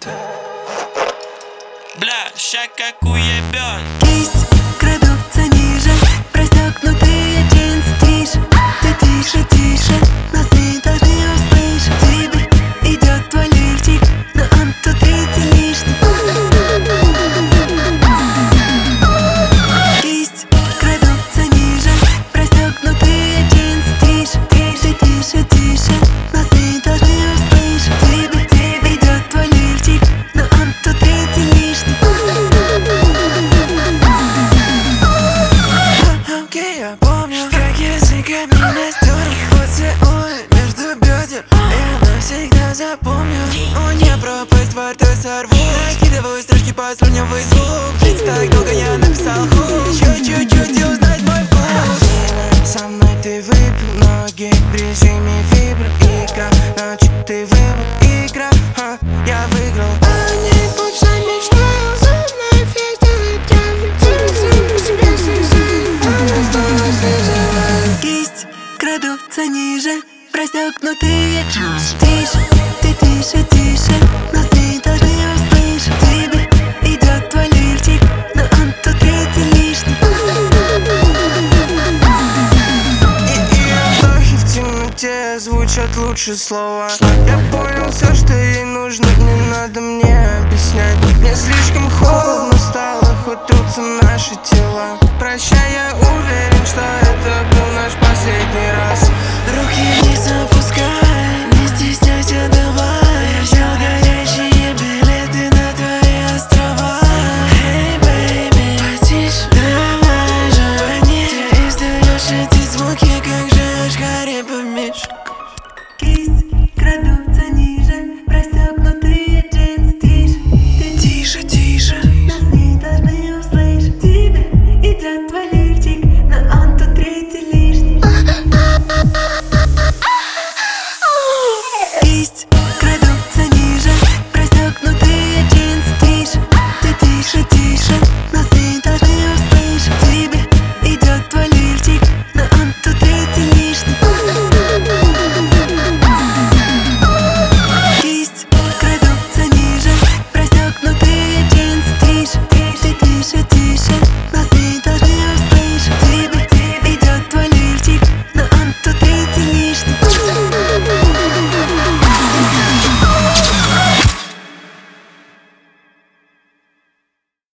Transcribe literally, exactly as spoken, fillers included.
Бля, ща как уебёт. Кисть крадутся ниже, расстёгнутые джинсы. Тише, ты тише, тише, нас не должны услышать. Тебе идёт твой лифчик, но он тут третий лишний. Кисть крадутся ниже, расстёгнутые джинсы. Тише, тише, тише, тише, нас не должны услышать. Тебе, тебе идёт твой лифчик, но он тут третий лишний. Окей, я помню, как языками настёр поцелуй между бедер, я навсегда запомню. О, не пропасть, во рту сорву. Накидываю строчки по слюнявый звук. Ведь так долго я написал хуй. Еще чуть-чуть и узнать мой вкус. Со мной ты выпил ноги в режиме вибро. Игра, ночью ты выбрал. Игра, ха, я выиграл. Они больше мечтают, зубная феста выдавит. Сам по себе слезы, она снова слезы. Кисть крадутся ниже, расстёгнутые джинсы. Тише, ты тише, тише, нас не должны услышать. Тебе идёт твой лифчик, но он тут третий лишний. И ее вдохи в темноте звучат лучше слова. Я понял все, что ей нужно, не надо мне объяснять. Мне слишком холодно стало, хоть трутся наши тела. Прощай, я уверен, что это был наш последний раз. Руки вниз,